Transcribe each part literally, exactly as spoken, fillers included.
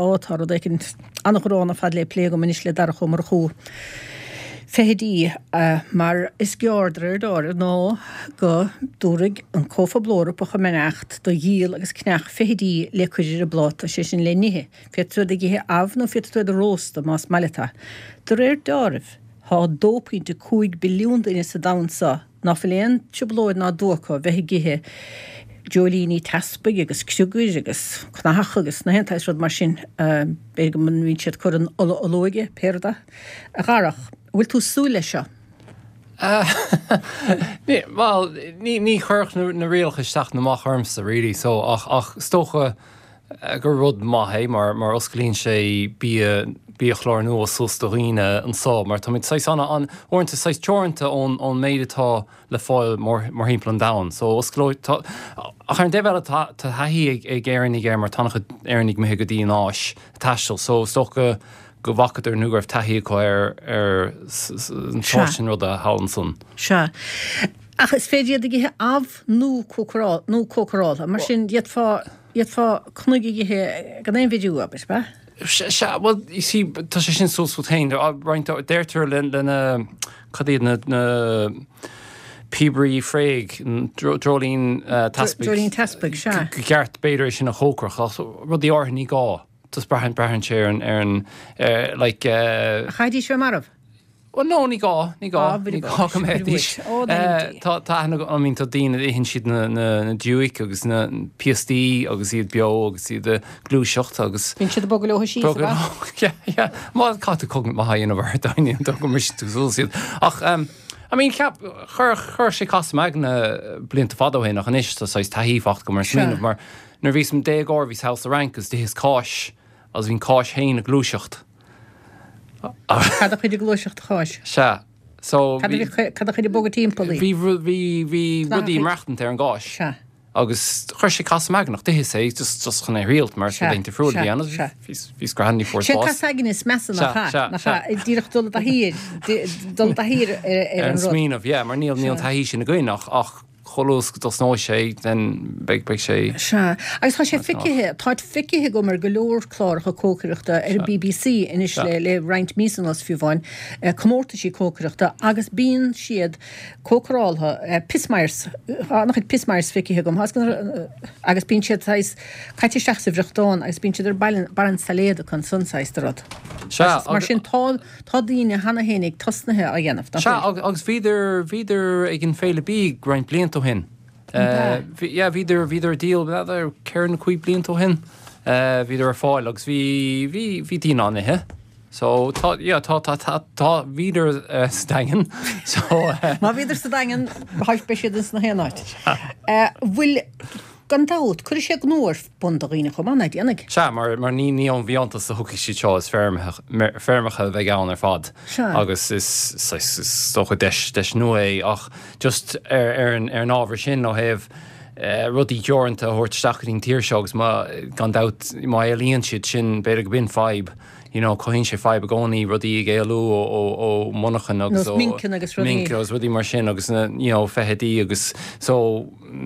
átar d cinn annachrána fad le plé go munis le dar chumar chó. Fehedí uh, mar is geordrar dar ná go dúrig an cófa blóra po chamenacht do díl agus cneach fehedí le cuidir a blát a sé sin le nithe. Fétu a gihé afn og fétu a rósta más malita. Dur er darf ha dópinte cúig biliún in sa daunsa ná filéan se blóid ná dócha vehi gihé Jolíní taspig agus csiúguis agus cnach agus na hentais rod mar sin uh, be man vín siad chur an olóige perda a garach. Bhfuil tú sú lei seo? Well, ní ní church na réalcha isteach na maith armsa ri, so ach ach stocha gur rud maithé mar mar oscailíonn sé bí bí a chlár nua sústaghine an sá, mar tá mid sais anna an orintanta sais teoranta ón ón méid atá le fáil mar mar hímplan down. So oscailóid tá ach ar an déhile tá haí ag éireannig ar mar tanach éireannig mé go dtí an áis taisteal, so stocha go bhacad ar nuair taithí go ar ar an tásin rud a hálan son. Se. Ach is féidir a githe af nó cócarál, nó cócarál, mar sin iad fá iad fá cnuigi githe gan éon vidú ab, is ba? Se, well, you see, tá sé sin súsútain, déirtar lena cadíad na Pibri Freig, Drolín Taspig. Drolín Taspig, se. Geart beidir sin a chócrach, rudí orthaí gá. Tus brahan brahan sé an ar an uh, like uh, Chaidí sé marv? Well no ní gá ní gá ní gá go médís tá tá I mean tá dína hinn siad na na dúic agus na P S D agus iad bio agus iad de glúiseocht agus Bhín siad bogad le sí ja ja má cáta cogn má haon a bhar daine do go mis tú siad ach um, I mean cap chur chur sé cas magna blianta fadóhéin nach an is tá sais taífacht go mar smíanamh mar nar bhís an dé gá bhís house rankas de his cáis as hín cáis héin a glúiseocht. Cada chuid a glúiseocht cháis? Se. So Cada chuid a bogad tímpolí? Bhí bhí rudí mreachtant ar an gáis. Se. Agus chuir sé cas magnach de sé just just chun é rialt mar sé dainte friúil bhí anna hís grahanní fór sé casagin is mesan nach cha díirecht dul a hír dul a hír ar an smíanamh, yeah, mar níl níl taihí sin na gcuinach ach cholós go nó sé den beag beag sé. Se. Agus tá sé ficithe, táid ficithe go mar go leor chláircha cócaireachta ar B B C inis le le Reint Mísan as fiúháin commórta sí cócaireachta agus bíon siad cócaráltha pismairs nach id pismairs ficithe gom agus bíon siad tais caiite seach sa bhreachtáin agus bíon siad ar baran saléad chun sunsaistarad. Se. Mar sin tá tá daoine hana hénig tosnathe a dhéanamh. Se agus bhíidir bhíidir ag an féile bí Reint blianta hin. Uh, yeah, vider vider deal with that Karen Kui blianta hin. Uh, vider a fáil agus vi vi vi dín an he. So tá yeah tá tá tá tá vider uh, stangen. So uh, má vider stangen haid besiadins na hénaid. Eh vil gan dáut, chuir sé gnóir bundaghine chum anna déananig. Se mar mar ní ní an bhíanta sa thuci sí teo is fermacha bheith gáin ar fad. Agus is socha deis deis nua ach just ar ar an ar an ábhar sin ó héh rudí deoranta thuirt stachaín tíirseogus má gan dat má élíonn siad sin beidir go bin feib. You know, cohín sé feib a gcónaí rudí géalú ó monachan agus ó mincin agus rudí. Mincin agus rudí mar sin agus na, you know, fehedí agus so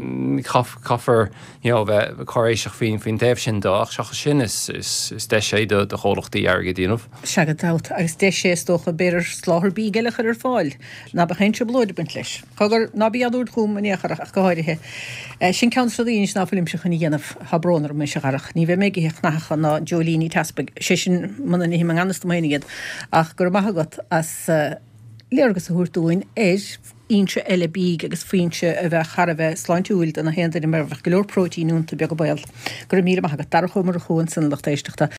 caffar, you know, bheith choréiseach fin fin déh sin do ach seach sin is is is de sé de de chólachtaí airge díanamh. Seagad dat agus de sé stocha beidir sláthar bí geilechar ar fáil na bechéint se blóide bint leis. Chagur na bí adúr chum maníachar ach go háirithe. Sin ceann sradíon na filimseach ní dhéanamh habrónar me se garach. Ní bheith méige nachcha na Jolíní Taspig sé sin man ní hí an anastamhéinigad ach gur maithagat as léargus a thuirtúin éis ínse eile bíg agus faoinse a bheith charabheith sláintúil an a héanaidir mar bheith go leor prótíínúnta beag go bail. Gur mí maithagat dar chumar a chuin san lechtéisteachta.